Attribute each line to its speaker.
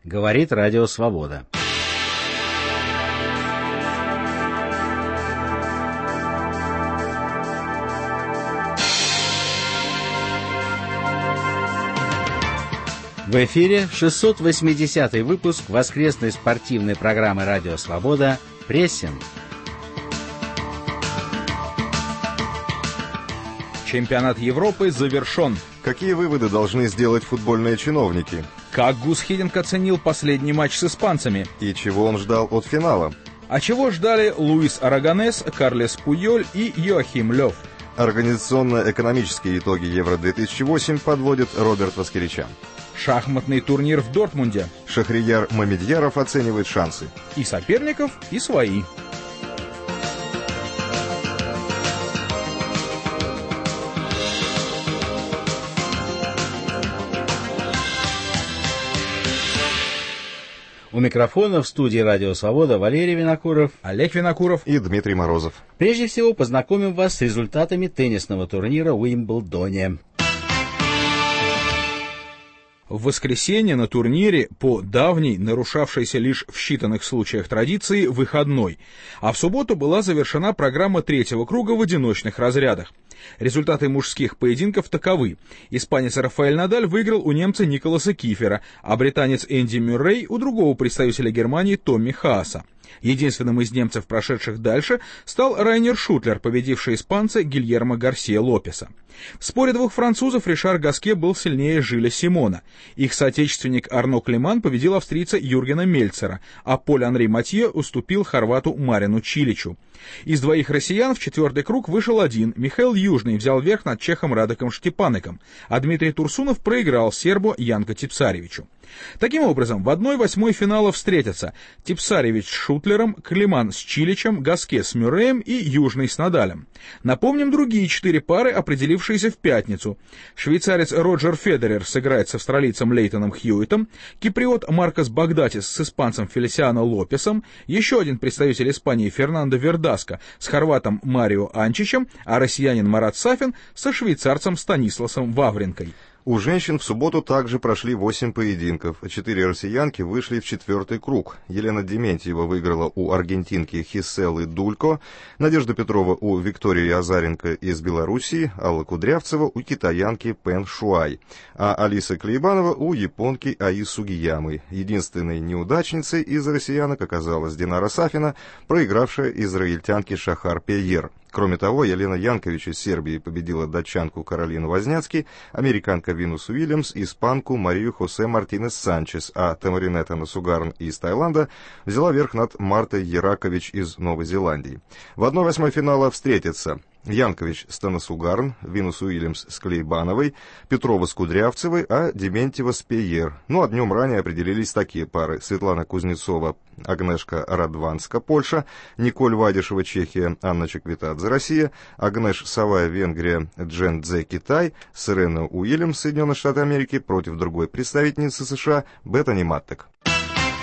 Speaker 1: Говорит Радио Свобода. В эфире 680-й выпуск воскресной спортивной программы «Радио Свобода» «Прессинг».
Speaker 2: Чемпионат Европы завершен.
Speaker 3: Какие выводы должны сделать футбольные чиновники?
Speaker 2: Как Гус Хидинг оценил последний матч с испанцами?
Speaker 3: И чего он ждал от финала?
Speaker 2: А чего ждали Луис Арагонес, Карлес Пуйоль и Йоахим Лёв?
Speaker 3: Организационно-экономические итоги Евро-2008 подводит Роберт Воскеричан.
Speaker 2: Шахматный турнир в Дортмунде.
Speaker 3: Шахрияр Мамедьяров оценивает шансы.
Speaker 2: И соперников, и свои.
Speaker 1: У микрофона в студии «Радио Свобода» Валерий Винокуров,
Speaker 2: Олег Винокуров
Speaker 3: и Дмитрий Морозов.
Speaker 1: Прежде всего познакомим вас с результатами теннисного турнира в Уимблдоне.
Speaker 2: В воскресенье на турнире по давней, нарушавшейся лишь в считанных случаях традиции, выходной, а в субботу была завершена программа третьего круга в одиночных разрядах. Результаты мужских поединков таковы. Испанец Рафаэль Надаль выиграл у немца Николаса Кифера, а британец Энди Мюррей у другого представителя Германии Томми Хааса. Единственным из немцев, прошедших дальше, стал Райнер Шутлер, победивший испанца Гильермо Гарсия Лопеса. В споре двух французов Ришар Гаске был сильнее Жиля Симона. Их соотечественник Арно Климан победил австрийца Юргена Мельцера, а Поль-Анри Матье уступил хорвату Марину Чиличу. Из двоих россиян в четвертый круг вышел один. Михаил Южный взял верх над чехом Радеком Штепанеком, а Дмитрий Турсунов проиграл сербу Янко Типсаревичу. Таким образом, в 1/8 финала встретятся Типсаревич с Шутлером, Климан с Чиличем, Гаске с Мюрреем и Южный с Надалем. Напомним другие 4 пары, определившиеся в пятницу. Швейцарец Роджер Федерер сыграет с австралийцем Лейтоном Хьюитом, киприот Маркос Багдатис с испанцем Фелисиано Лопесом, еще один представитель Испании Фернандо Вердаско с хорватом Марио Анчичем, а россиянин Марат Сафин со швейцарцем Станисласом Вавринкой.
Speaker 3: У женщин в субботу также прошли 8 поединков. 4 россиянки вышли в четвертый круг. Елена Дементьева выиграла у аргентинки Хиселы Дулько, Надежда Петрова у Виктории Азаренко из Белоруссии, Алла Кудрявцева у китаянки Пэн Шуай, а Алиса Клейбанова у японки Аи Сугиямы. Единственной неудачницей из россиянок оказалась Динара Сафина, проигравшая израильтянке Шахар Пейер. Кроме того, Елена Янкович из Сербии победила датчанку Каролину Возняцки, американка Винус Уильямс, испанку Марию Хосе Мартинес Санчес, а Тамаринета Насугарн из Таиланда взяла верх над Мартой Яракович из Новой Зеландии. В 1/8 финала встретятся Янкович с Танасугарн, Винус Уильямс с Клейбановой, Петрова с Кудрявцевой, а Дементьева с Пейер. Ну а днем ранее определились такие пары: Светлана Кузнецова, Агнешка Радванска, Польша, Николь Вадишева, Чехия, Анна Чеквитадзе, Россия, Агнеш Савая, Венгрия, Джен Дзе, Китай, Сирена Уильямс, Соединенные Штаты Америки против другой представительницы США Беттани Маттек.